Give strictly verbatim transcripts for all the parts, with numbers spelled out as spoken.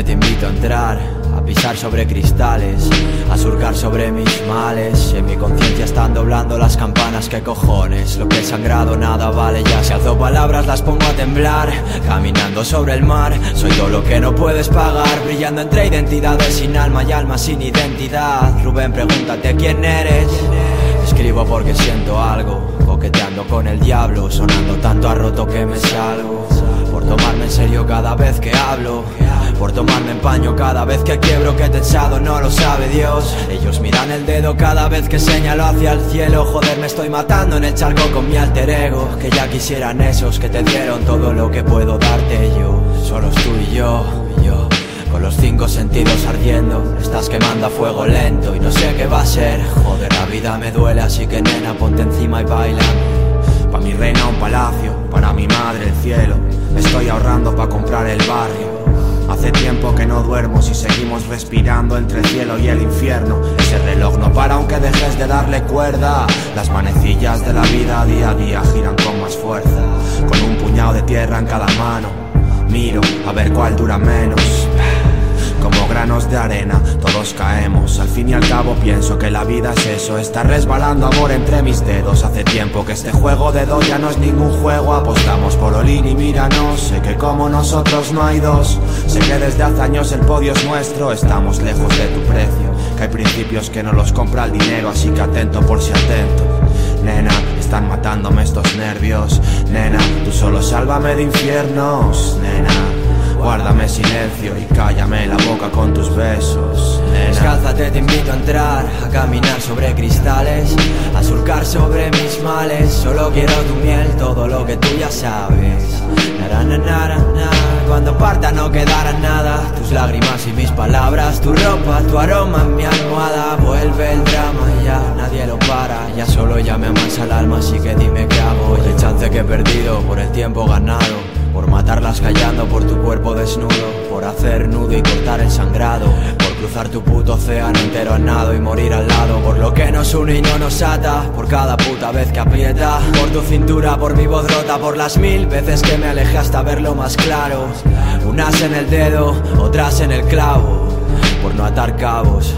Descálzate, te invito a entrar, a pisar sobre cristales, a surcar sobre mis males. En mi conciencia están doblando las campanas, que cojones. Lo que he sangrado nada vale ya. Si alzo palabras las pongo a temblar, caminando sobre el mar. Soy todo lo que no puedes pagar, brillando entre identidades sin alma y alma sin identidad. Rubén, pregúntate quién eres. Escribo porque siento algo, coqueteando con el diablo, sonando tanto a roto que me salgo. Por tomarme en serio cada vez que hablo, por tomarme en paño cada vez que quiebro. Que he tensado no lo sabe Dios. Ellos miran el dedo cada vez que señalo hacia el cielo. Joder, me estoy matando en el charco con mi alter ego. Que ya quisieran esos que te dieron todo lo que puedo darte yo. Solo tú y yo, y yo, con los cinco sentidos ardiendo. Estás quemando a fuego lento y no sé qué va a ser. Joder, la vida me duele, así que nena, ponte encima y baila. Pa' mi reina un palacio, para mi madre el cielo. Estoy ahorrando pa' comprar el barrio. Hace tiempo que no duermo, si seguimos respirando entre el cielo y el infierno. Ese reloj no para aunque dejes de darle cuerda. Las manecillas de la vida día a día giran con más fuerza. Con un puñado de tierra en cada mano, miro a ver cuál dura menos. Como granos de arena, todos caemos. Al fin y al cabo pienso que la vida es eso, está resbalando amor entre mis dedos. Hace tiempo que este juego de dos ya no es ningún juego. Apostamos por Olin y míranos. Sé que como nosotros no hay dos. Sé que desde hace años el podio es nuestro. Estamos lejos de tu precio, que hay principios que no los compra el dinero. Así que atento por si atento. Nena, están matándome estos nervios. Nena, tú solo sálvame de infiernos. Nena, guárdame silencio y cállame la boca con tus besos, nena. Descálzate, te invito a entrar, a caminar sobre cristales, a surcar sobre mis males. Solo quiero tu miel, todo lo que tú ya sabes. Nara, nara, nara. Cuando parta no quedará nada. Tus lágrimas y mis palabras, tu ropa, tu aroma en mi almohada. Vuelve el drama y ya nadie lo para. Ya solo ya me amansa el alma, así que dime qué hago. Por el chance que he perdido, por el tiempo ganado, por matarlas callando, por tu cuerpo desnudo, por hacer nudo y cortar el sangrado, por cruzar tu puto océano entero a nado y morir al lado, por lo que nos une y no nos ata, por cada puta vez que aprieta, por tu cintura, por mi voz rota, por las mil veces que me alejé hasta verlo más claro. Unas en el dedo, otras en el clavo, por no atar cabos,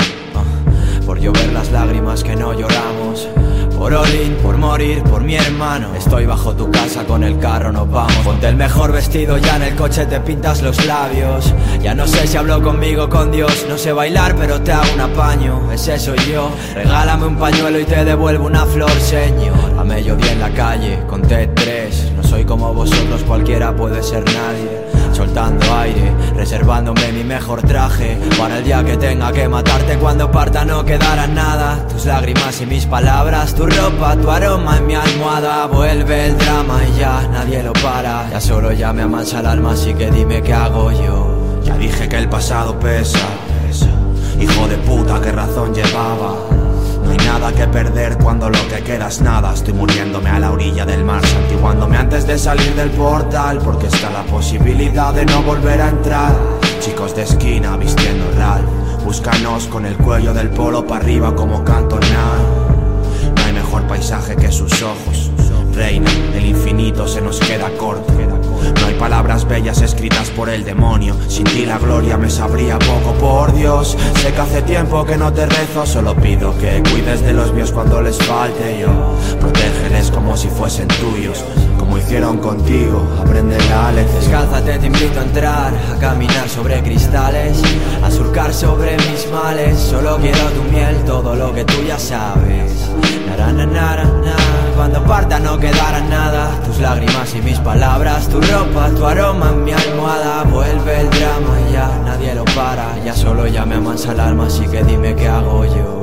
por llover las lágrimas que no lloramos. Por Olin, por morir, por mi hermano. Estoy bajo tu casa, con el carro nos vamos. Ponte el mejor vestido, ya en el coche te pintas los labios. Ya no sé si hablo conmigo, con Dios. No sé bailar, pero te hago un apaño. Ese soy yo. Regálame un pañuelo y te devuelvo una flor, señor. A mediodía en la calle, conté tres. No soy como vosotros, cualquiera puede ser nadie. Soltando aire, reservándome mi mejor traje para el día que tenga que matarte. Cuando parta no quedará nada. Tus lágrimas y mis palabras, tu ropa, tu aroma en mi almohada. Vuelve el drama y ya nadie lo para. Ya solo ya me amansa el alma, así que dime qué hago yo. Ya dije que el pasado pesa, pesa. Hijo de puta, qué razón llevaba. No hay nada que perder cuando lo que queda es nada. Estoy muriéndome a la orilla del mar, santiguándome antes de salir del portal, porque está la posibilidad de no volver a entrar. Chicos de esquina vistiendo ral, búscanos con el cuello del polo para arriba como Cantona. No hay mejor paisaje que sus ojos. Reina, el infinito se nos queda corto. No hay palabras bellas escritas por el demonio. Sin ti la gloria me sabría poco, por Dios. Sé que hace tiempo que no te rezo, solo pido que cuides de los míos cuando les falte yo. Protégeles como si fuesen tuyos, como hicieron contigo, aprende la lección. Descálzate, te invito a entrar, a caminar sobre cristales, a surcar sobre mis males. Solo quiero tu miel, todo lo que tú ya sabes. Nara, nara, nara, nara. Cuando parta no quedará nada. Tus lágrimas y mis palabras, tu ropa, tu aroma en mi almohada. Vuelve el drama y ya nadie lo para. Ya solo ya me amansa el alma, así que dime qué hago yo.